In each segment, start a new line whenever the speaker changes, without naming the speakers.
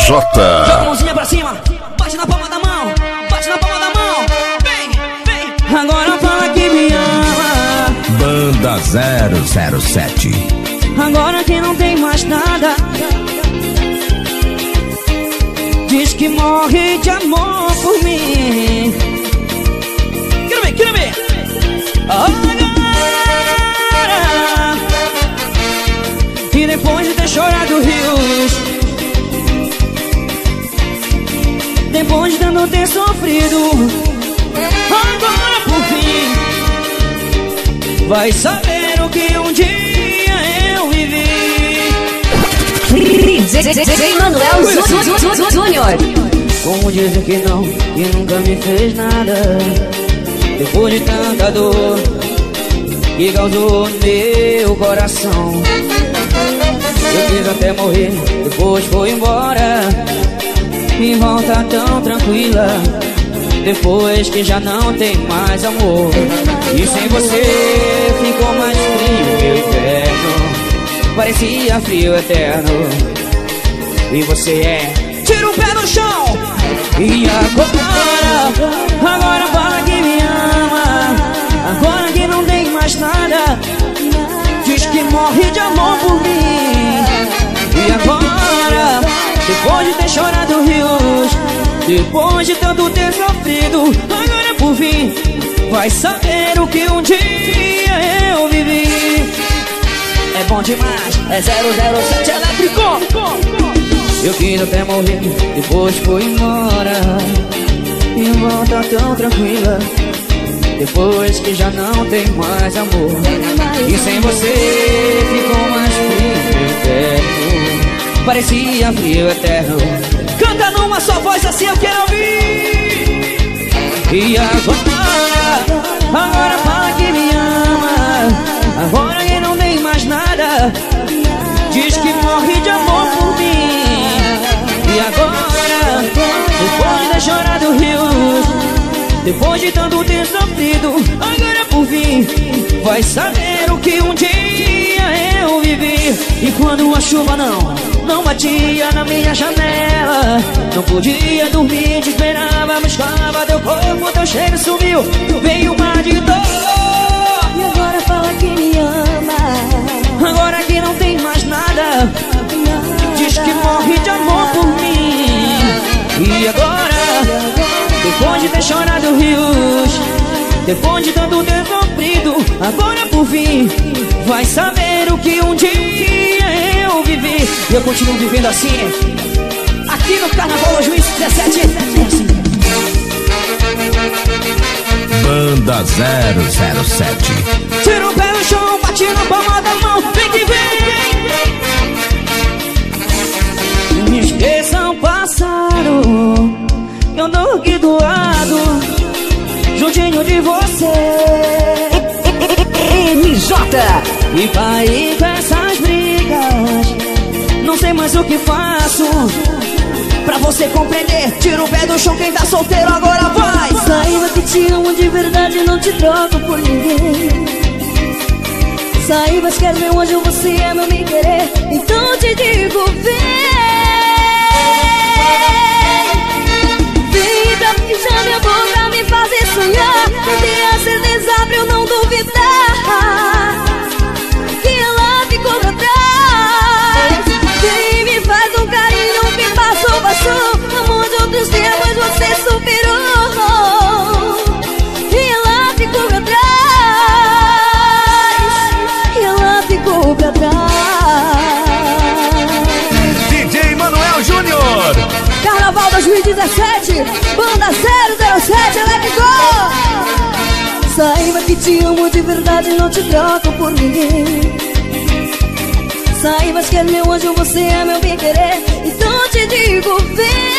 Joga
a mãozinha pra cima, bate na palma da mão, bate na palma da mão. Vem, vem. Agora fala que me ama.
Banda 007.
Agora que não tem mais nada, diz que morre de amor por mim. Quero ver, quero ver. Agora, e depois de ter chorado rios, depois de tanto ter sofrido, agora por fim vai saber o que um dia eu vivi.
DJ Manuel Júnior.
Como dizer que não, que nunca me fez nada, depois de tanta dor que causou no meu coração. Eu quis até morrer, depois foi embora e volta tão tranquila, depois que já não tem mais amor. E sem você ficou mais frio, meu inverno parecia frio eterno. E você é, tira o pé do chão. E agora fala que me ama. Agora que não tem mais nada, diz que morre de amor por mim. E agora, depois de ter chorado rios, depois de tanto ter sofrido, agora por fim vai saber o que um dia eu vivi. É bom demais, é 007 elétrico. Eu quis até morrer, depois fui embora e volta tão tranquila, depois que já não tem mais amor. E sem você ficou mais frio, eterno parecia frio eterno. Canta numa só voz assim, eu quero ouvir. E agora fala que me ama. Agora que não tem mais nada, diz que morre de amor por mim. E agora, depois de ter chorado rios, depois de tanto ter sofrido, agora por fim vai saber o que um dia eu vivi. E quando a chuva não batia na minha janela, não podia dormir, te esperava, buscava teu corpo, teu cheiro sumiu, veio um mar de dor.
E agora fala que me ama.
Agora que não tem mais nada, diz que morre de amor por mim. E agora, depois de ter chorado rios, depois de tanto ter sofrido, agora por fim vai saber o que um dia eu vivi. E eu continuo vivendo assim, aqui no Carnaval 2017.
Banda 007.
Tira o pé no chão, bate na palma da mão, vem que vem. Me esqueça o passado, eu tô aqui do lado, juntinho de você.
MJ.
E parei com essas brigas, não sei mais o que faço pra você compreender. Tira o pé do chão, quem tá solteiro agora vai.
Saiba que te amo de verdade, não te troco por ninguém. Saiba que quero ver onde você é meu bem querer, então te digo vem. Vem pra beijar minha boca, me fazer sonhar, me ter a certeza pra eu não duvidar que ela ficou pra trás. Vem, me faz um carinho que passou, amor de outros tempos você superou, e ela ficou pra trás, e ela ficou pra trás.
DJ Manuel Júnior.
Carnaval 2017, Banda 007, let go! Saiba que te amo de verdade, não te troco por ninguém. Saibas que é meu anjo, você é meu bem querer, então te digo vem.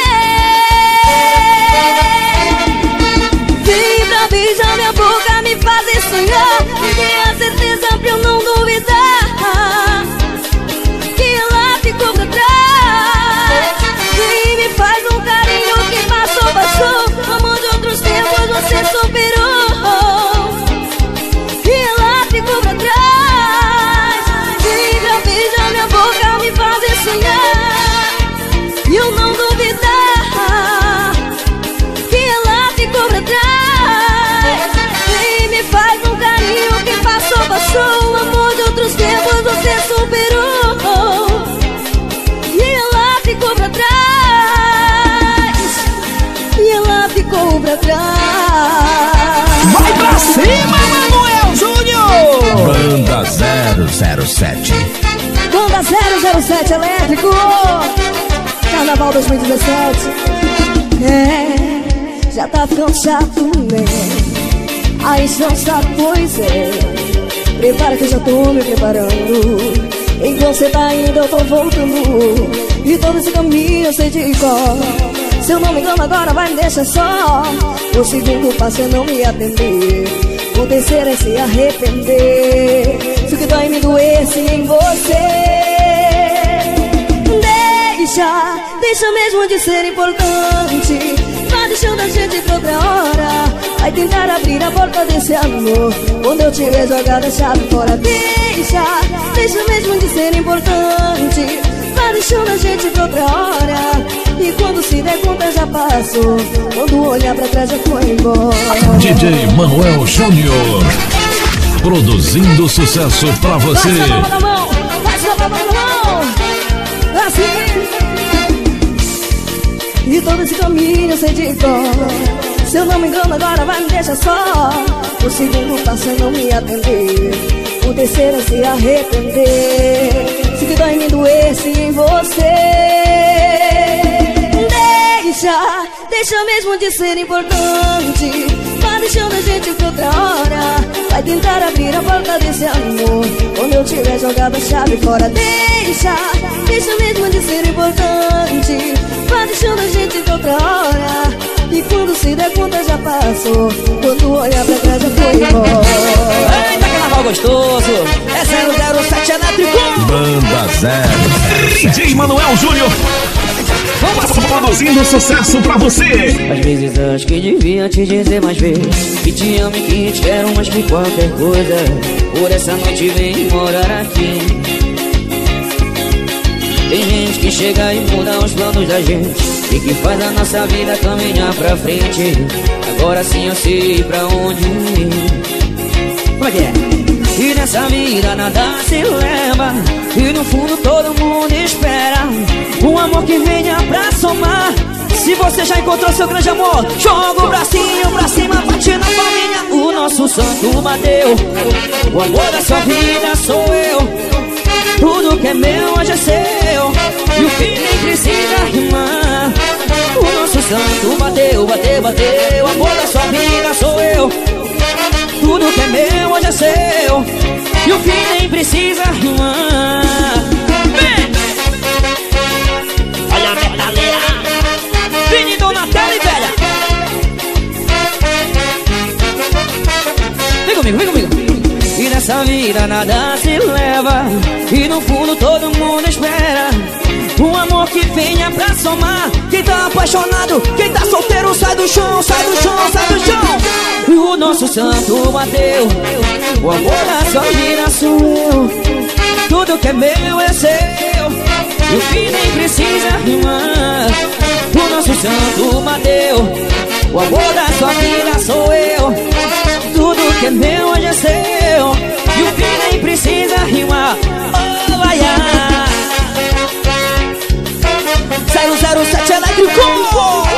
Vem pra beijar minha boca, me fazer sonhar, me dê a certeza pra eu não duvidar que ela ficou pra trás. Vem, me faz um carinho que passou, amor de outros tempos você superou, e ela ficou pra trás. Vem pra beijar minha boca, me fazer sonhar, e eu não superou e ela ficou pra trás. E ela ficou pra trás.
Vai pra cima, Manuel Júnior!
Banda 007.
Banda 007 Elétrico, Carnaval 2017. Já tá ficando chato, né? A instância, pois é. Prepara que eu já tô me preparando. Enquanto você tá indo eu tô voltando. E todo esse caminho eu sei de cor. Se eu não me engano agora vai me deixar só. O segundo passo é não me atender. O terceiro é se arrepender. Se o que dói me doesse em você. Deixa mesmo de ser importante. Vai deixando a gente pra outra hora. Vai tentar abrir a porta desse amor. Quando eu tiver jogado a chave fora. Deixa mesmo de ser importante. Vai deixando a gente pra outra hora. E quando se der conta já passou. Quando olhar pra trás já foi embora.
DJ Manuel Júnior, produzindo sucesso pra você.
Faz a palma na mão, faz a palma na mão. Assim. E todo esse caminho eu sei de cor. Se eu não me engano agora vai me deixar só. O segundo passo é não me atender. O terceiro é se arrepender. Se que dói me doesse em você. Deixa mesmo de ser importante. Vai deixando a gente pra outra hora. Vai tentar abrir a porta desse amor. Quando eu tiver jogado a chave fora. Deixa mesmo de ser importante. Vai deixando a gente pra outra hora. E quando se der conta já passou. Quando olhar pra trás já foi embora.
Eita, carnaval gostoso! É 007 Elétrico!
Banda 007.
DJ Manuel Júnior, produzindo sucesso pra você.
Às vezes acho que devia te dizer mais vezes que te amo e que te quero mais que qualquer coisa. Por essa noite vem morar aqui. Tem gente que chega e muda os planos da gente e que faz a nossa vida caminhar pra frente. Agora sim eu sei pra onde ir. Como é que é? E nessa vida nada se leva. E no fundo todo mundo espera um amor que venha pra somar. Se você já encontrou seu grande amor, joga o bracinho pra cima, bate na palminha. O nosso santo bateu. O amor da sua vida sou eu. Tudo que é meu hoje é seu. E o fim nem precisa rimar. O nosso santo bateu, bateu, bateu. O amor da sua vida sou eu. Tudo que é meu hoje é seu. E o fim nem precisa rimar. Vem! Olha a metaleira. Vini, Donatella e velha. Vem comigo, vem comigo. E nessa vida nada se leva. E no fundo todo mundo espera um amor que venha pra somar. Quem tá apaixonado, quem tá solteiro, sai do chão, sai do chão, sai do chão. E o nosso santo bateu. O amor da sua vida sou eu. Tudo que é meu é seu. E o fim nem precisa rimar. O nosso santo bateu. O amor da sua vida sou eu. Tudo que é meu hoje é seu. E o fim nem precisa rimar. Oh, vai, 007 Elétrico.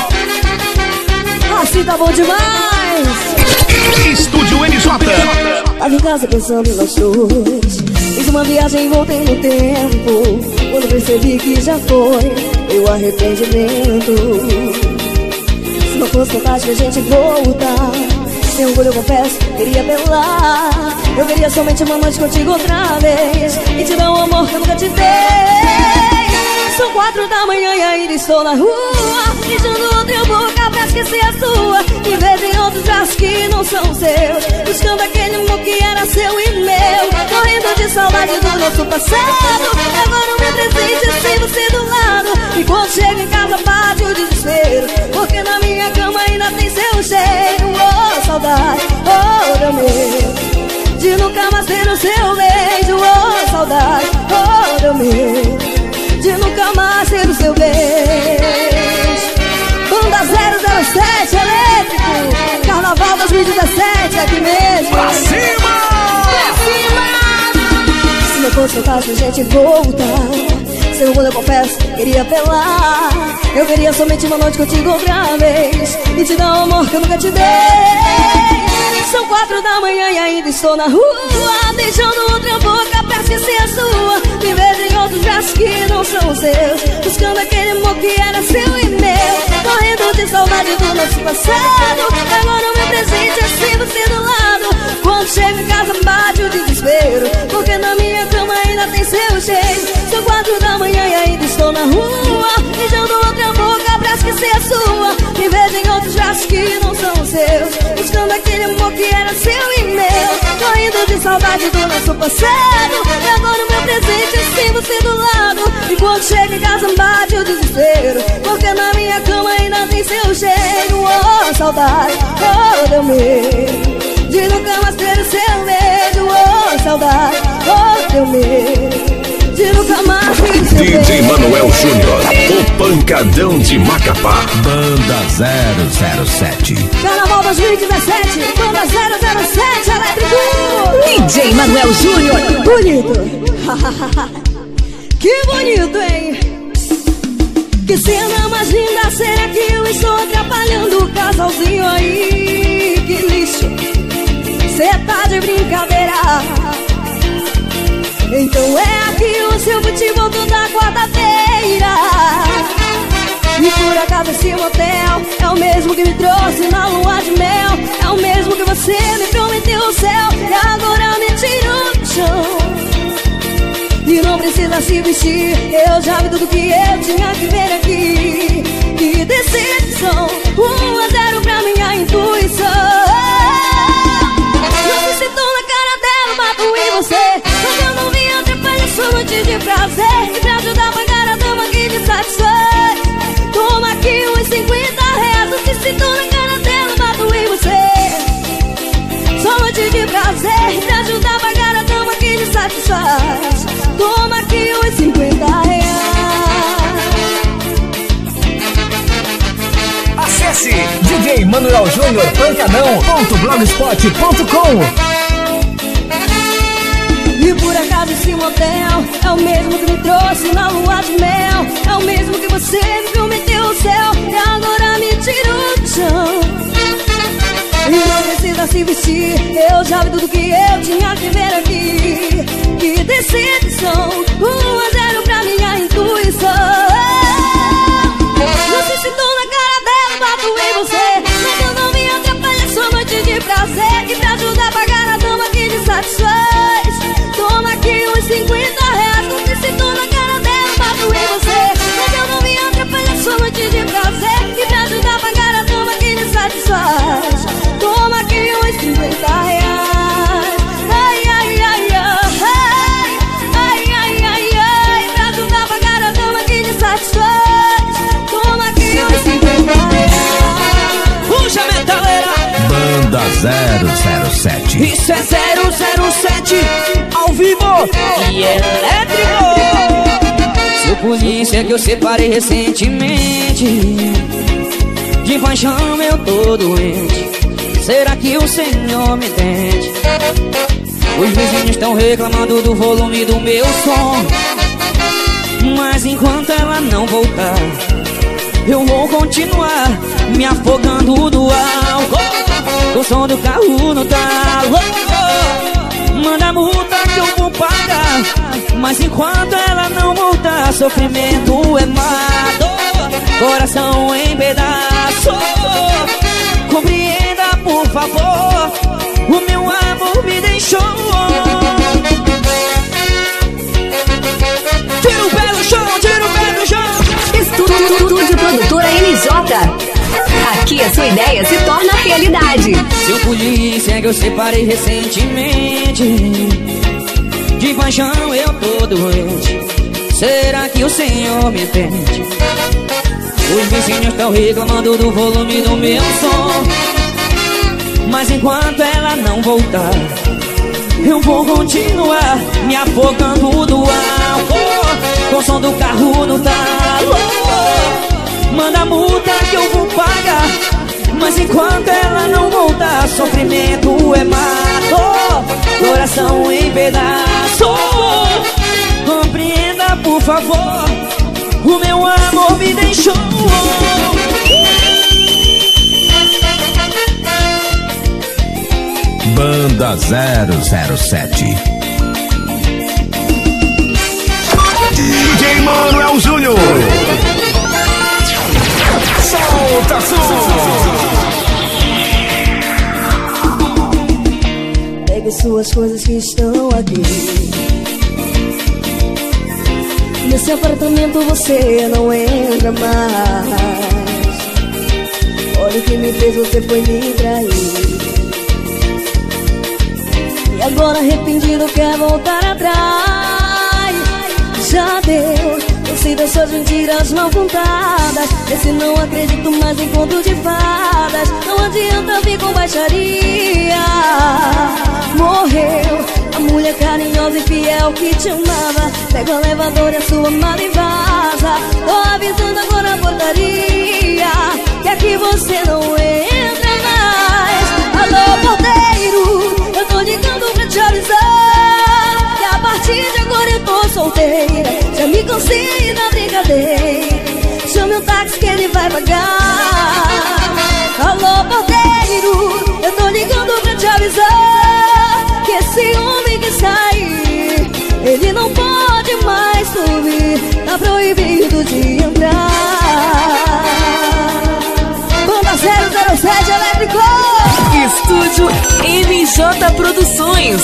Assim tá bom demais.
Estúdio NJ.
Tava em casa pensando em nós dois. Fiz uma viagem e voltei no tempo. Quando percebi que já foi meu arrependimento. Se não fosse fantástico a gente voltar. Sem orgulho eu confesso, queria apelar. Eu queria somente uma noite contigo outra vez e te dar um amor que eu nunca te dei. São 4 da manhã e ainda estou na rua, beijando outra boca pra esquecer a sua. E vejo em outros braços que não são seus, buscando aquele amor que era seu e meu. Correndo de saudade do nosso passado. Agora o meu presente é sem você do lado. E quando chego em casa bate o desespero, porque na minha cama ainda tem seu cheiro. Oh, saudade, oh, meu medo de nunca mais ter o seu beijo. Oh, saudade, oh, meu medo de nunca mais ter o seu beijo. Banda 007 Elétrico, Carnaval 2017, aqui mesmo.
Pra cima!
Pra cima! Se não saudade da gente voltar. Seu mundo eu confesso, queria apelar. Eu queria somente uma noite contigo outra vez e te dar um amor que eu nunca te dei. São 4 da manhã e ainda estou na rua, beijando outra boca pra esquecer a sua. Me vejo em outros braços que não são os seus, buscando aquele amor que era seu e meu. Correndo de saudade do nosso passado, agora o meu presente é sem você do lado. Quando chego em casa bate o desespero, porque na minha cama ainda tem seu cheiro. São 4 da manhã e ainda estou na rua, beijando outra boca pra esquecer a sua. Me vejo em outros braços que não são os seus, buscando aquele amor que era seu e meu. Correndo de saudade do nosso passado, e agora o meu presente é sem você do lado. E quando chego em casa bate o desespero, porque na minha cama ainda tem seu cheiro. Oh, saudade, oh, deu medo de nunca mais ter o seu medo. Oh, saudade, oh, deu medo de nunca mais ter o seu medo.
DJ Manuel Júnior, o pancadão de Macapá.
Banda 007.
Carnaval 2017, Banda 007 Elétrico.
DJ Manuel Júnior.
Bonito. Que bonito, hein? Que cena mais linda, será que eu estou atrapalhando o casalzinho aí? Que lixo, cê tá de brincadeira. Então é aqui o seu futebol toda quarta-feira. E por acaso esse motel é o mesmo que me trouxe na lua de mel. É o mesmo que você me prometeu o céu e agora me tirou do chão. E não precisa se vestir, eu já vi tudo que eu tinha que ver aqui. Que decepção, 1-0 pra minha intuição. Não se sentou na cara dela, mato em você, porque eu não vim atrapalhar sua noite de prazer. E pra ajudar a pagar a dama que me satisfaz, toma aqui uns 50 reais. Não se sentou na cara dela, mato em você, só noite de prazer. E pra ajudar a pagar a dama que me satisfaz, toma aqui uns 50 reais.
Acesse DJ Manuel Júnior pancadão.blogspot.com.
E por acaso esse motel é o mesmo que me trouxe na lua de mel. É o mesmo que você me prometeu o céu e agora me tirou do chão. E não precisa se vestir, eu já vi tudo que eu tinha que ver aqui. Que decepção, 1-0 pra minha intuição. Não se sentou na cara dela, bato em você, mas eu não me atrapalhar sua noite de prazer. E pra ajudar a pagar a dama que me satisfaz, toma aqui uns 50 reais. Não se sentou na cara dela, bato em você, mas eu não me atrapalhar sua noite de prazer. E pra ajudar a pagar a dama que me satisfaz, toma aqui uns 50 reais. Ai, ai, ai, ai, ai, ai, ai, ai. Pra ajudar a pagar a dama que me satisfaz, toma aqui uns 50 reais.
Puxa, metaleira.
Banda 007.
Isso é 007 ao vivo e elétrico. Sou polícia que eu separei recentemente, de paixão eu tô doente. Será que o Senhor me entende? Os vizinhos estão reclamando do volume do meu som, mas enquanto ela não voltar, eu vou continuar me afogando do álcool. O som do carro no talo, manda multa que eu vou pagar, mas enquanto ela não voltar, sofrimento é mato, coração em pedaço. Compreenda, por favor, o meu amor me deixou. Tira o pé do chão, tira o pé do chão.
Estúdio Produtora NJ. Aqui a sua ideia se torna realidade.
Seu polícia que eu separei recentemente, de paixão eu tô doente. Será que o Senhor me entende? Os vizinhos estão reclamando do volume do meu som, mas enquanto ela não voltar, eu vou continuar me afogando do álcool, com o som do carro no talo. Manda multa que eu vou pagar, mas enquanto ela não voltar, sofrimento é mato, coração em pedaço. por favor, o meu amor me deixou.
Banda 007.
DJ Manuel Júnior. Solta som.
Pegue suas coisas que estão aqui. Nesse apartamento você não entra mais. Olha o que me fez, você foi me trair. E agora arrependido quer voltar atrás. Já deu, eu sei das suas mentiras mal contadas. Esse não acredito mais em conto de fadas. Não adianta vir com baixaria. Morreu a mulher carinhosa e fiel que te amava. Pega o elevador e a sua mala e vaza. Tô avisando agora a portaria que aqui você não entra mais. Alô, porteiro, eu tô ligando pra te avisar que a partir de agora eu tô solteira. Já me cansei da brincadeira. Chame um táxi que ele vai pagar. Alô, porteiro, eu tô ligando pra te avisar que esse homem que sai, ele não pode mais subir. Tá proibido de entrar. Banda 007 Elétrico.
Estúdio MJ Produções.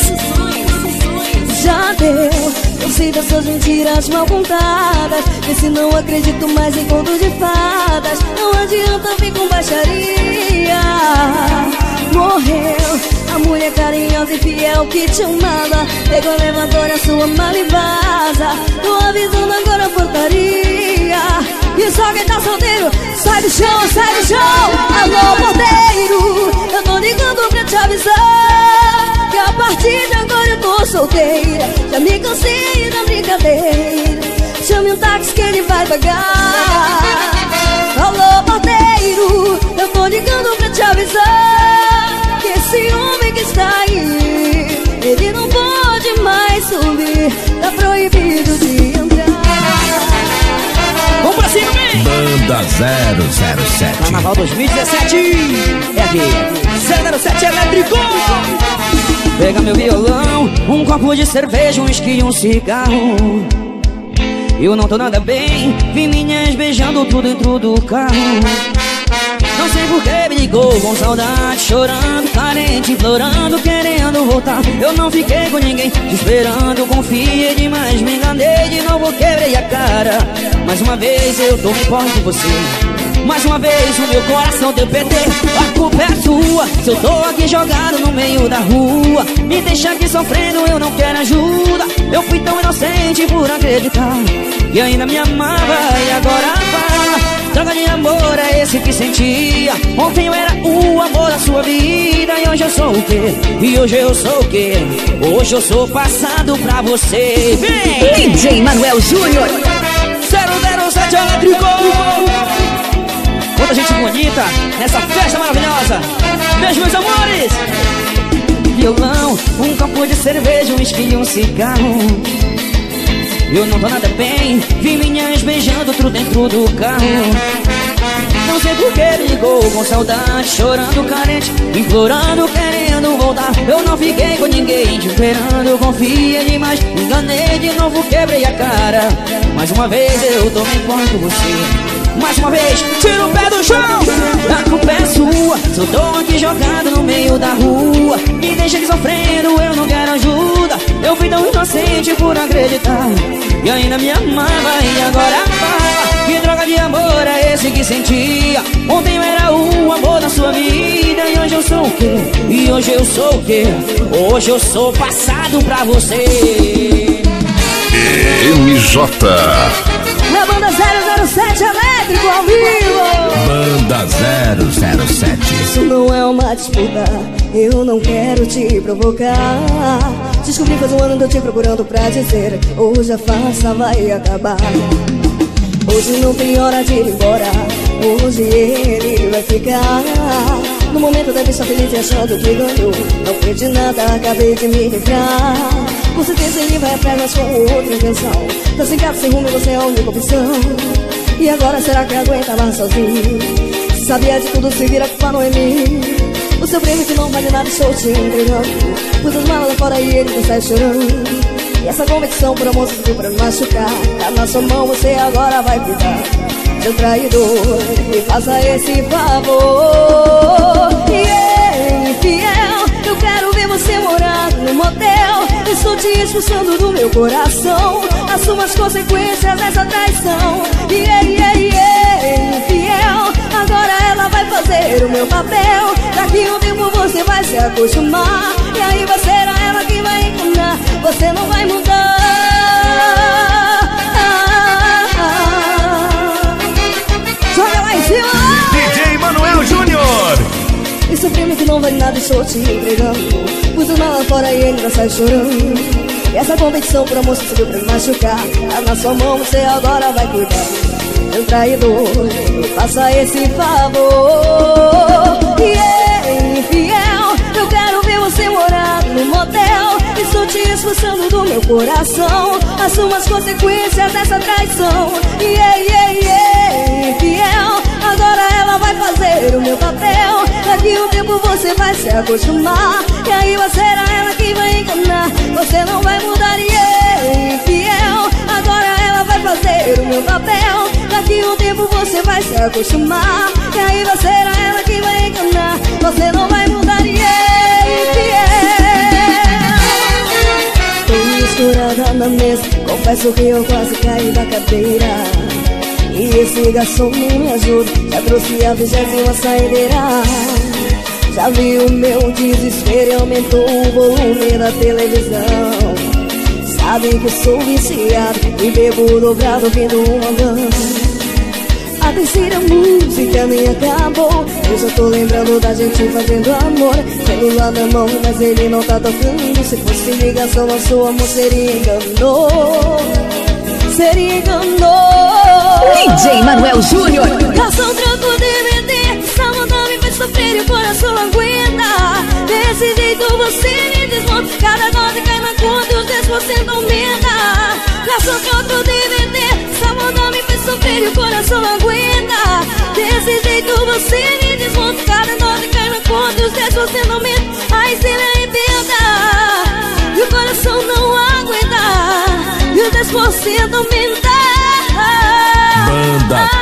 Já deu, eu sei das suas mentiras mal contadas. Esse não acredito mais em conto de fadas. Não adianta vir com baixaria. Morreu a mulher carinhosa e fiel que te amava. Pegou o elevador, a sua mala e vaza. Tô avisando agora a portaria. E só quem tá solteiro, sai do chão, sai do chão. Alô, porteiro, eu tô ligando pra te avisar que a partir de agora eu tô solteira. Já me cansei da brincadeira. Chame um táxi que ele vai pagar. Alô, porteiro, eu tô ligando pra te avisar que esse homem que está aí, ele não pode mais subir. Tá proibido de entrar.
Vamos pra cima, vem!
Banda 007.
Carnaval 2017. É aqui 007 Elétrico. Pega meu violão, um copo de cerveja, um uísque e um cigarro. Eu não tô nada bem, vi minhas beijando tudo dentro do carro. Não sei por que me ligou, com saudade, chorando, carente, implorando, querendo voltar. Eu não fiquei com ninguém, te esperando, confiei demais, me enganei, de novo quebrei a cara. Mais uma vez eu tomei posse de você. Mais uma vez o meu coração deu PT. A culpa é sua, se eu tô aqui jogado no meio da rua. Me deixa aqui sofrendo, eu não quero ajuda. Eu fui tão inocente por acreditar que ainda me amava e agora fala. Droga de amor é esse que sentia. Ontem eu era o amor da sua vida. E hoje eu sou o quê? E hoje eu sou o quê? Hoje eu sou passado pra você. Vem!
DJ Manuel Júnior.
007 Elétrico. Quanta gente bonita nessa festa maravilhosa. Beijo, meus amores. Violão, um copo de cerveja, um uísque e um cigarro. Eu não tô nada bem, vi minhas beijando tudo dentro do carro. Não sei por que ligou, com saudade, chorando, carente, implorando, querendo voltar. Eu não fiquei com ninguém, te esperando, confia demais. Me enganei de novo, quebrei a cara. Mais uma vez eu tomei conta com você. Mais uma vez, tira o pé do chão. A culpa é sua, se eu tô aqui jogado no meio da rua. Me deixa aqui sofrendo, eu não quero ajuda. Eu fui tão inocente por acreditar e ainda me amava e agora fala. Que droga de amor é esse que sentia? Ontem eu era o amor da sua vida. E hoje eu sou o quê? E hoje eu sou o quê? Hoje eu sou passado pra você.
MJ.
Na banda 007 Elétrico ao vivo.
Banda 007.
Isso não é uma disputa, eu não quero te provocar. Descobri faz um ano tô te procurando pra dizer hoje a farsa vai acabar. Hoje não tem hora de ir embora, hoje ele vai ficar. No momento deve estar feliz e achando que ganhou. Não perdi nada, acabei de me livrar. Com certeza ele vai atrás, mas com outra intenção. Tá sem casa, sem rumo e você é a única opção. E agora será que aguenta mais sozinho? Se sabia de tudo, se vira, culpa não é mim. O seu prêmio que não vale nada, estou te entregando. Pus as malas lá fora e ele não sai chorando. E essa competição por amor serviu pra me machucar. Tá na sua mão, você agora vai cuidar. Seu traidor, me faça esse favor. E infiel, eu quero ver você morar no motel. Estou te expulsando do meu coração. Assuma as consequências dessa traição. Infiel, agora ela vai fazer o meu papel. Daqui um tempo você vai se acostumar. E aí vai ser ela que vai enganar. Você não vai mudar. Joga lá em cima.
DJ Manuel Júnior.
Esse prêmio que não vale nada, estou te entregando. Pus o mal lá fora e ele vai sair chorando. E essa competição por amor serviu pra me machucar. Tá na sua mão, você agora vai cuidar. Meu traidor, me faça esse favor. Infiel, eu quero ver você morar no motel. Estou te expulsando do meu coração. Assuma as consequências dessa traição. Infiel, agora ela vai fazer o meu papel. Daqui um tempo você vai se acostumar. E aí vai ser ela que vai enganar. Você não vai mudar. Infiel, agora ela vai fazer o meu papel. Daqui um tempo você vai se acostumar. E aí vai ser ela que vai enganar. Você não vai mudar. Infiel. Tô misturada na mesa, confesso que eu quase caí da cadeira. E esse garçom nem me ajuda, já trouxe a 20ª saideira. Já vi o meu desespero e aumentou o volume da televisão. Sabem que eu sou viciado e bebo dobrado ouvindo uma dança. A terceira música nem acabou, eu só tô lembrando da gente fazendo amor. Celular na mão, mas ele não tá tocando. Se fosse ligação, nosso amor seria enganou. Seria enganou.
DJ Manuel Júnior.
Garçom, troco DVD, essa moda me faz sofrer e o coração aguenta. Desse jeito você me desmonta, cada nota cai na conta e os 10% aumenta. Garçom, troco DVD, essa moda me faz sofrer e o coração aguenta. Desse jeito você me desmonta, cada nota cai na conta e os 10% aumenta. Aí se me arrependa e o coração não aguenta, e os 10% aumenta.
Banda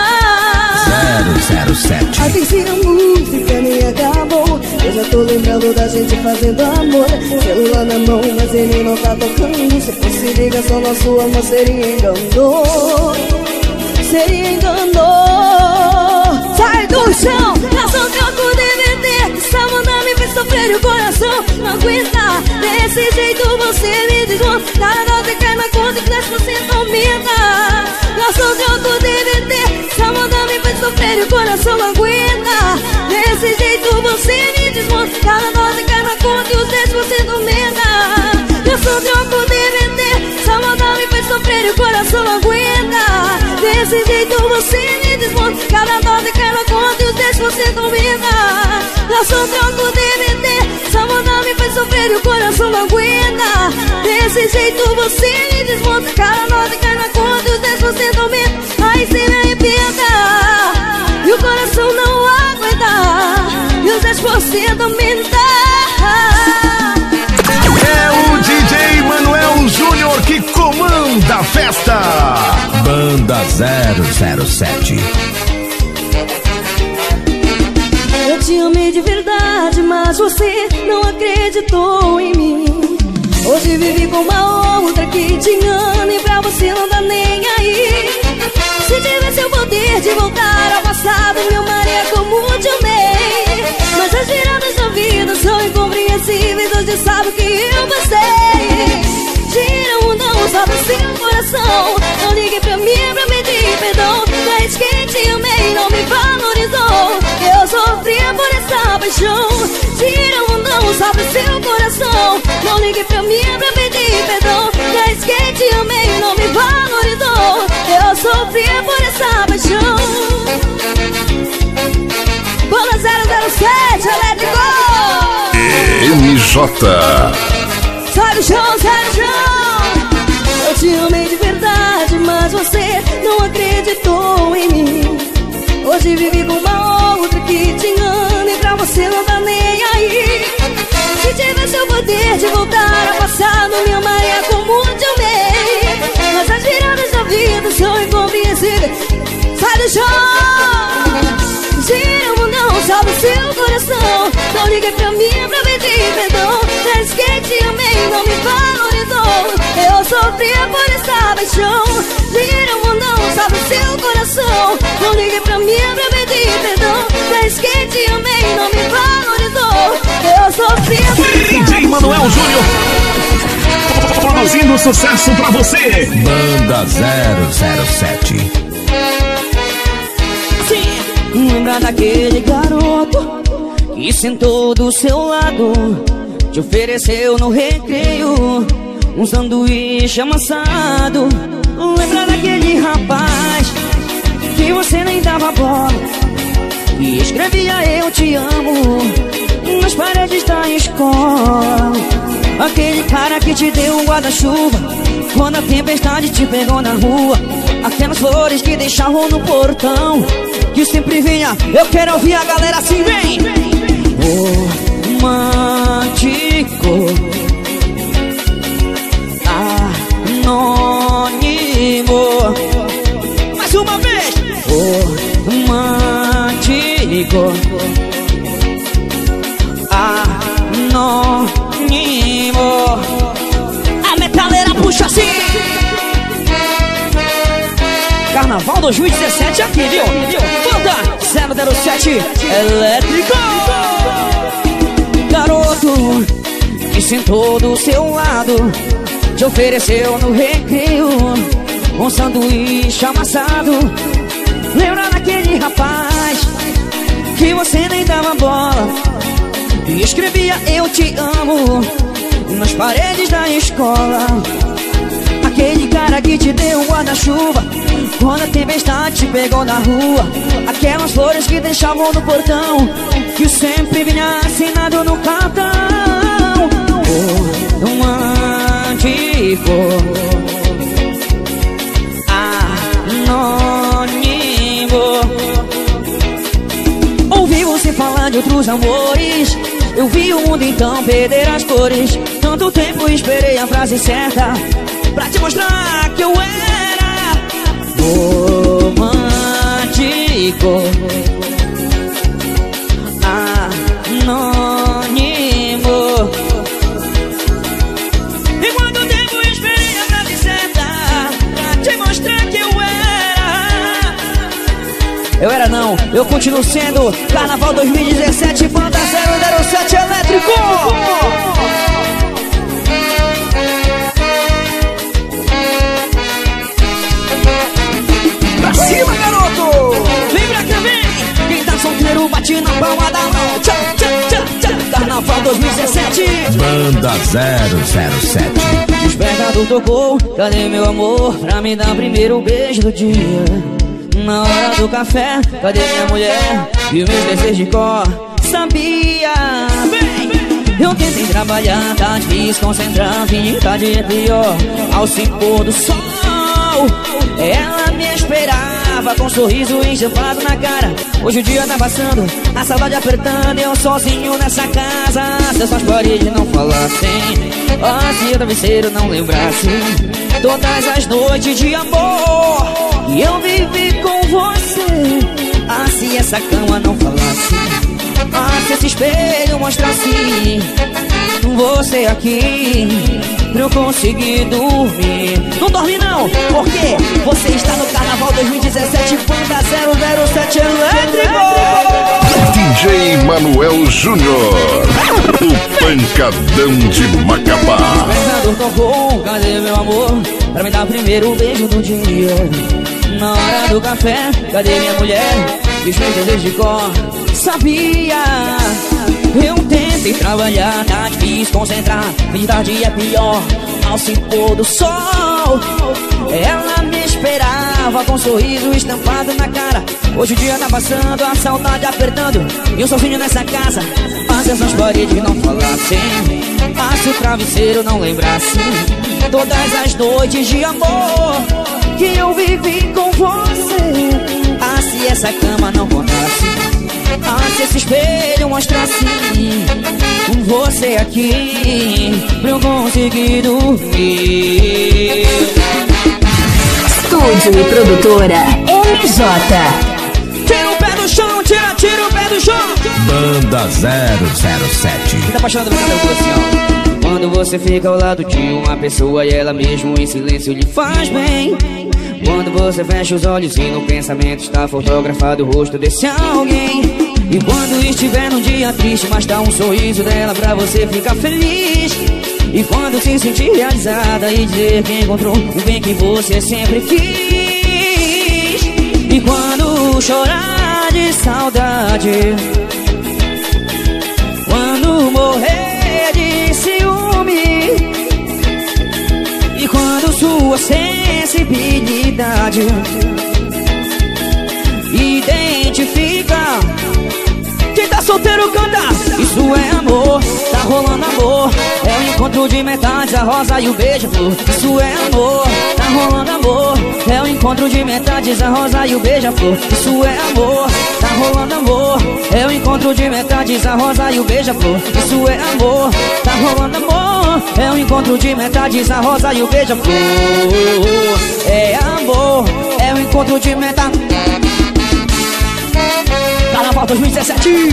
007.
A terceira música nem acabou, eu já tô lembrando da gente fazendo amor. Celular na mão, mas ele não tá tocando. Se fosse ligação, nosso amor seria enganou. Seria enganou. Sai do chão, garçom, troca o DVD. Essa moda me fez sofrer e o coração não aguenta. Desse jeito você me desmonta, cada nota cai na conta e 10% aumenta. Garçom, troca o DVD. Essa moda me faz sofrer e o coração não aguenta. Desse jeito você me desmonta, cada nota cai na conta e os 10% aumenta. Garçom, troca o DVD. Essa moda me faz sofrer e o coração não aguenta. Desse jeito você me desmonta, cada nota cai na conta e os 10% aumenta. Garçom, troca o DVD. Essa moda me faz sofrer e o coração não aguenta. Desse jeito você me desmonta, cada nota cai na conta e os 10% aumenta. Aí se me arrependa e o coração não aguenta, e os 10% aumenta.
É o DJ Manuel Júnior que comanda a festa.
Banda 007.
Eu te amei de verdade, mas você não acreditou em mim. Hoje vivi com uma outra que te engana e pra você não dá nem aí. Se tivesse o poder de voltar ao passado, meu Maria, como te amei. Mas as viradas da vida são incompreensíveis, hoje sabe o que eu passei. Gira um não, só pra seu coração. Não ligue pra mim pra pedir perdão. Mas quem te amei não me valorizou. Eu sofria por essa paixão. Gira um não, só pra seu coração. Não ligue pra mim pra pedir perdão. Mas quem te amei não me valorizou. Eu sofria por essa paixão. Bola 007. Sai do chão, sai do chão. Eu te amei de verdade, mas você não acreditou em mim. Hoje vivi com uma outra que te engana e pra você não tá nem aí. Se tivesse o poder de voltar ao passado, me amaria como te amei. Mas as viradas da vida são incompreensíveis. Sai do chão. Gira o mundão, salve seu coração. Não ligue pra mim pra pedir perdão. Desde que te amei, não me valorizou. Eu sofria por essa paixão. Gira o mundão, salve seu coração. Não ligue pra mim pra pedir perdão. Desde que te amei, não me valorizou. Eu sofria por essa paixão.
DJ Manuel Júnior produzindo sucesso pra você.
Banda 007.
Lembra daquele garoto que sentou do seu lado, te ofereceu no recreio um sanduíche amassado. Lembra daquele rapaz que você nem dava bola e escrevia eu te amo nas paredes da escola. Aquele cara que te deu um guarda-chuva quando a tempestade te pegou na rua. Aquelas flores que deixavam no portão, que sempre vinha. Eu quero ouvir a galera assim, vem! Romântico, anônimo. Mais uma vez! Romântico, anônimo. A metaleira puxa assim. Carnaval 2017 aqui, viu? Banda 007 Elétrico. Garoto que sentou do seu lado, te ofereceu no recreio um sanduíche amassado. Lembra daquele rapaz que você nem dava bola e escrevia eu te amo nas paredes da escola. Aquele cara que te deu um guarda-chuva quando a tempestade te pegou na rua. Aquelas flores que deixavam no portão, que sempre vinha assinado no cartão. Romântico, anônimo. Ouvi você falar de outros amores, eu vi o mundo então perder as cores. Tanto tempo esperei a frase certa pra te mostrar que eu era romântico, anônimo. E quanto tempo esperei a frase certa pra te mostrar que eu era. Eu era não, eu continuo sendo. Carnaval 2017, Banda 007 Elétrico.
Pra cima, garoto!
Vem pra cá, vem! Quem tá solteiro bate na palma da mão. Tchá, tchá, tchá, tchá. Carnaval 2017
Banda 007.
Despertador tocou, cadê meu amor? Pra me dar primeiro beijo do dia. Na hora do café, cadê minha mulher? E os meus desejos de cor, sabia? Vem! Eu tentei trabalhar, tá difícil concentrar, fingir tá de pior. Ao se pôr do sol, ela me esperava com um sorriso enxergado na cara. Hoje o dia tá passando, a saudade apertando, eu sozinho nessa casa. Se essas paredes não falassem, se o travesseiro não lembrasse todas as noites de amor e eu vivi com você. Se essa cama não falasse, se esse espelho mostrasse você aqui pra eu conseguir dormir. Não dorme não, porque você está no Carnaval 2017, Banda 007 Elétrico.
DJ Manuel Júnior, o pancadão de Macapá.
O despertador tocou, cadê meu amor? Pra me dar o primeiro beijo do dia. Na hora do café, cadê minha mulher? E os meus desejos de cor, sabia? Eu tentei trabalhar, tá difícil concentrar, de tarde é pior. Ao se pôr do sol, ela me esperava tava com um sorriso estampado na cara. Hoje o dia tá passando, a saudade apertando, e eu sozinho nessa casa. As essas paredes não falassem, se o travesseiro não lembrasse todas as noites de amor que eu vivi com você. Se essa cama não contasse, se esse espelho mostrasse você aqui pra eu conseguir dormir.
Estúdio e produtora MJ.
Tira o pé do chão, tira o pé do chão.
Banda 007.
Tá apaixonado por cantar assim, ó. Quando você fica ao lado de uma pessoa e ela mesmo em silêncio lhe faz bem. Quando você fecha os olhos e no pensamento está fotografado o rosto desse alguém. E quando estiver num dia triste, mas dá um sorriso dela pra você ficar feliz. E quando se sentir realizada e dizer que encontrou o bem que você sempre quis. E quando chorar de saudade, quando morrer de ciúme, e quando sua sensibilidade identifica. Quem tá solteiro canta. Isso é amor, tá rolando amor. É o encontro de metades, a rosa e o beija-flor. Isso é amor, tá rolando amor. É o encontro de metades, a rosa e o beija-flor. Isso é amor, tá rolando amor. É o encontro de metades, a rosa e o beija-flor. Isso é amor, tá rolando amor. É o encontro de metades, a rosa e o beija-flor. É amor, é o encontro de metades. Carnaval 2017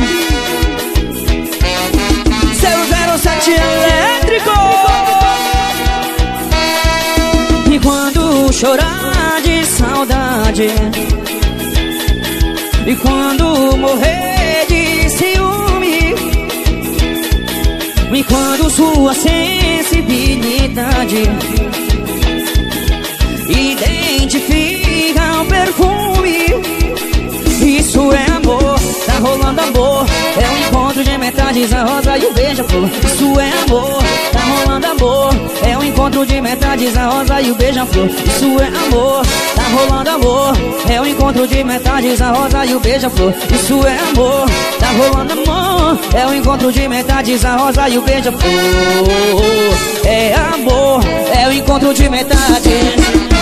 007 elétrico. E quando chorar de saudade, e quando morrer de ciúme, e quando sua sensibilidade identifica o perfume. Isso é amor, tá rolando amor. É o encontro de metades, a rosa e o beija-flor. Isso é amor, tá rolando amor. É o encontro de metades, a rosa e o beija-flor. Isso é amor, tá rolando amor. É o encontro de metades, a rosa e o beija-flor. Isso é amor, tá rolando amor. É o encontro de metades, a rosa e o beija-flor. É amor, é o encontro de metades.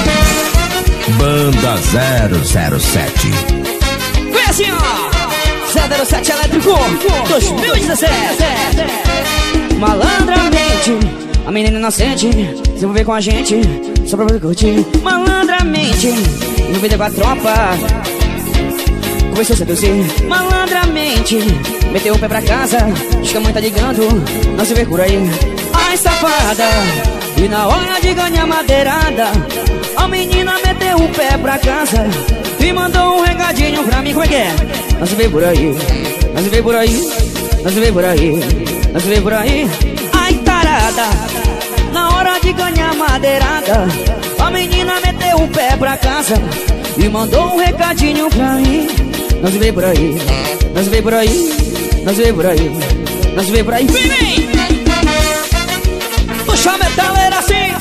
Banda 007.
Vem assim, ó. 007 elétrico 2017. Malandramente, a menina inocente se envolver com a gente só pra poder curtir. Malandramente, envolvida com a tropa, começou a seduzir. Malandramente, meteu o pé pra casa, diz que a mãe tá ligando, não se vê por aí. Ai, safada, e na hora de ganhar madeirada, a menina meteu o pé pra casa e mandou um recadinho pra mim. Como é que é? Não se vê por aí, não se vê por aí, não se vê por aí, não se vê por aí. Ai, tarada, na hora de ganhar madeirada, a menina meteu o pé pra casa e mandou um recadinho pra mim. Não se vê por aí, não se vê por aí, não se vê por aí, não se vê por aí. Vem, vem! Puxa a metaleira assim.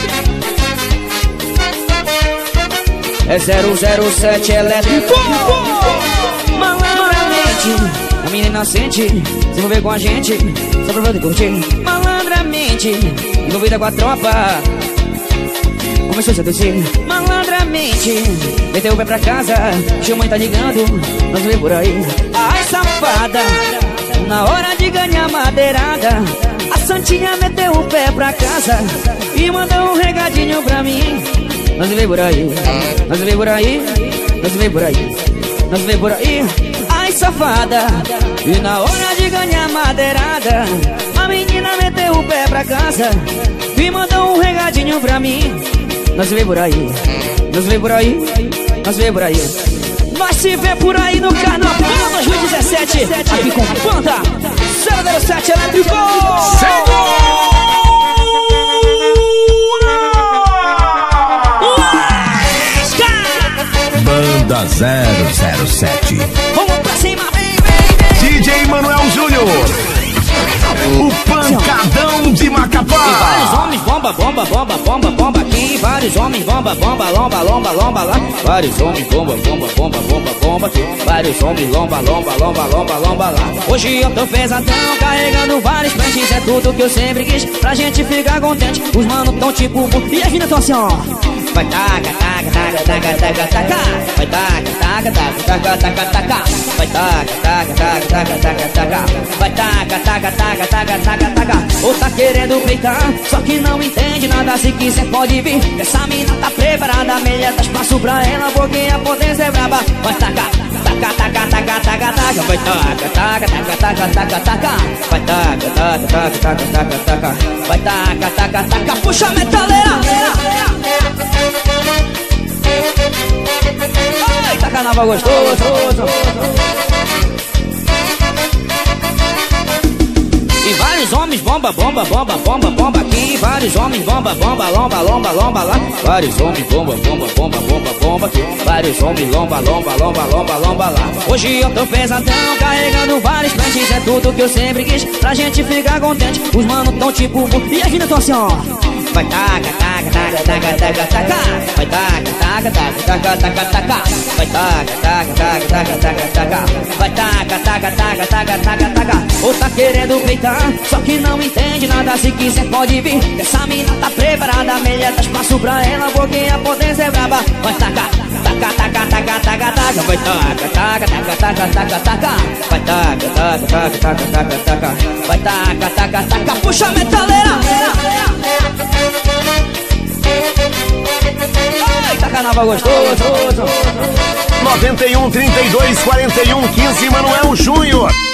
É 007 elétrico. Malandramente, a menina inocente se envolver com a gente só pra poder curtir. Malandramente, envolvida com a tropa, começou a seduzir. Malandramente, meteu o pé pra casa, sua mãe tá ligando, não se vê por aí. Ai, safada, na hora de ganhar madeirada, a santinha meteu o pé pra casa e mandou um recadinho pra mim. Não se vê por aí, não se vê por aí, não se vê por aí, não se vê por aí. Ai, safada, e na hora de ganhar madeirada, a menina meteu o pé pra casa e mandou um recadinho pra mim. Não se vê por aí, não se vê por aí, não se vê por aí. Mas se vê por aí no Carnaval 2017, aqui com Banda 007 elétrico.
Banda 007.
Vamos pra cima, vem, vem, vem.
DJ Manuel Júnior. O pancadão de Macapá.
E vários homens bomba, bomba, bomba, bomba, bomba aqui. Vários homens bomba, bomba, lomba, lomba, lomba lá. Vários homens bomba, bomba, bomba, bomba, bomba aqui. Vários homens lomba, lomba, lomba, lomba, lomba lá. Hoje eu tô pesadão, carregando vários peixes. É tudo que eu sempre quis, pra gente ficar contente. Os manos tão tipo e as minas tão assim, ó. Vai taca, taca, taca, taca, taca, taca. Vai taca, taca, taca, taca, taca, taca. Vai taca, taca, taca, taca, taca, taca. Vai taca, taca, taca, taca, taca, taca. Ou tá querendo peitar, só que não entende nada. Se quiser pode vir, essa mina tá preparada. Melhor dá espaço pra ela, porque a potência é braba. Vai taca, taca, taca, taca, taca, taca. Vai taca, taca, taca, taca, taca, taca. Vai taca, taca, taca, taca, taca, taca. Vai taca, taca, taca. Puxa a metaleira. Ai, tá carnaval gostoso. E vários homens bomba, bomba, bomba, bomba, bomba aqui. Vários homens bomba, bomba, lomba, lomba, lomba lá. Vários homens bomba, bomba, bomba, bomba, bomba aqui. Vários homens lomba, lomba, lomba, lomba, lomba lá. Hoje eu tô pesadão, carregando vários peixes. É tudo que eu sempre quis, pra gente ficar contente. Os manos tão tipo e as minas tão assim, ó. Vai taca, taca, taca, taca, taca, taca. Vai taca, taca, taca, taca, taca, taca. Vai taca, taca, taca, taca, taca, taca. Vai taca, taca, taca, taca, taca, taca. Ou tá querendo peitar, só que não entende nada. Se quiser pode vir, essa mina tá preparada. Melhor dá espaço pra ela, porque a potência é braba. Vai taca, taca, taca, taca, taca, taca. Vai taca, taca, taca, taca, taca, taca. Vai taca, taca, taca, taca, taca, taca. Vai taca, taca, taca. Puxa a metaleira. Ai, tá carnaval gostoso.
91 32 41 15 Manuel Júnior.